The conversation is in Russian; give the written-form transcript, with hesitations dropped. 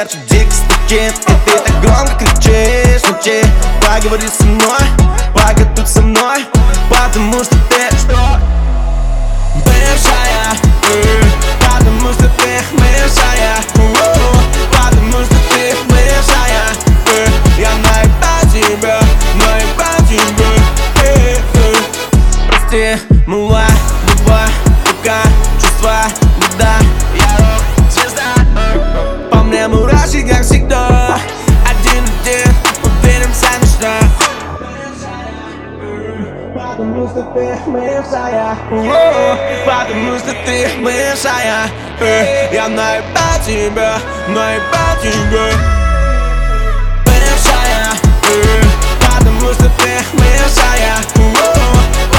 сердце дико стучит, и ты так громко кричишь. Ночи, поговори со мной, пока тут со мной, потому что ты бывшая, потому что ты бывшая, потому что ты бывшая. Я наебал тебя, прости, мила, любовь, пока чувства, беда. Я рок-звезда, по мне мурашки, как всегда. Один, уверимся на что. Потому что ты бывшая, потому что ты бывшая. Я наебал тебя, бывшая, потому что ты бывшая,